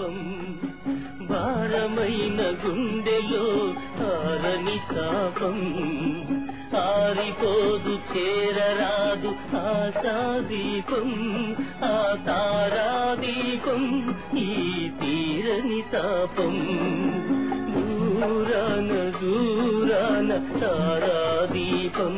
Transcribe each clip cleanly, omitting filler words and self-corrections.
దీపం భారమైన గుండెలో ఆరని తాపం ఆరిపోదు చేరరాదు ఆశాదీపం ఆ తారాదీపం ఈ తీరని తాపం దూరాన దూరాన తారాదీపం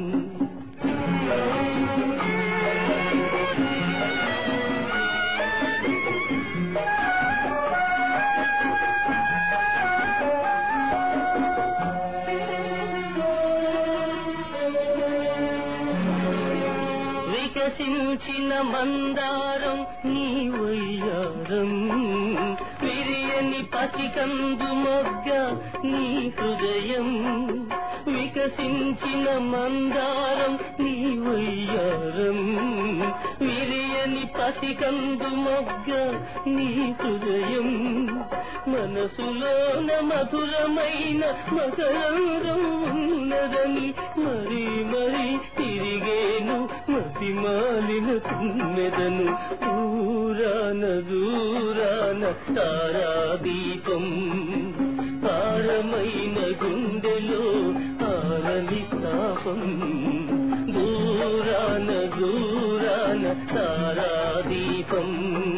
వికసించిన మందారం నీ వయ్యారం విరియని పసికందు మొగ్గ నీ హృదయం వికసించిన మందారం నీ వయ్యారం విరియని పసికందు మొగ్గ నీ హృదయం మనసులోన మధురమైన మకరంగం ఉన్నదని మరి మరి తిరిగేను మతిమాలిన తుమ్మెదను దూరాన దూరాన తారాదీపం పారమైన గుండెలో ఆరని తాపం దూరాన దూరాన తారాదీపం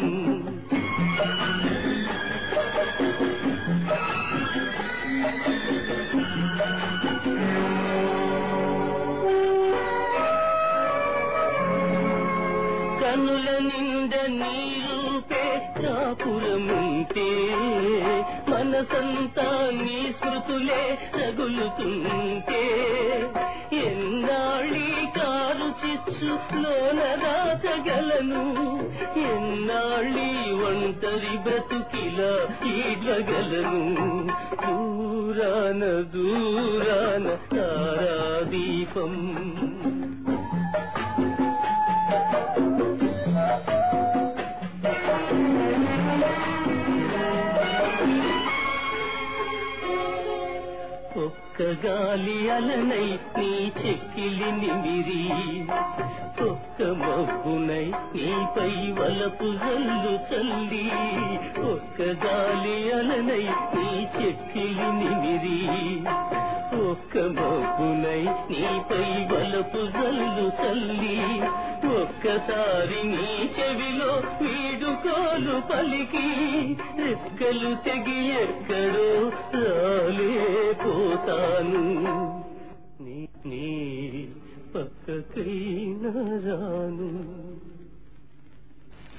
కనుల నిండ నీరూపే కాపురముంటే మనసంతా నీ స్మృతులే రగులుతుంటే ఎన్నాళ్ళీ కారు చిచ్చు లోన దాచగలను ఎన్నాళ్ళీ ఒంటరి బ్రతుకిలా ఈడ్వగలను దూరాన దూరాన తారాదీపం ఒక్క గాలి అలనై నీ చెక్కిలి నిమిరి ఒక్క మబ్బునై నీపై వలపు జల్లు చల్లి ఒక్క గాలి అలనై నీ చెక్కిలి నిమిరి ఒక్క మబ్బునై నీపై వలపు జల్లు చల్లి ఒక్కసారి నీ చెవిలో వీడుకోలు పలికి రెక్కలు తెగి ఎక్కడో రాలేపోతాను నీ పక్కకైనా రాను.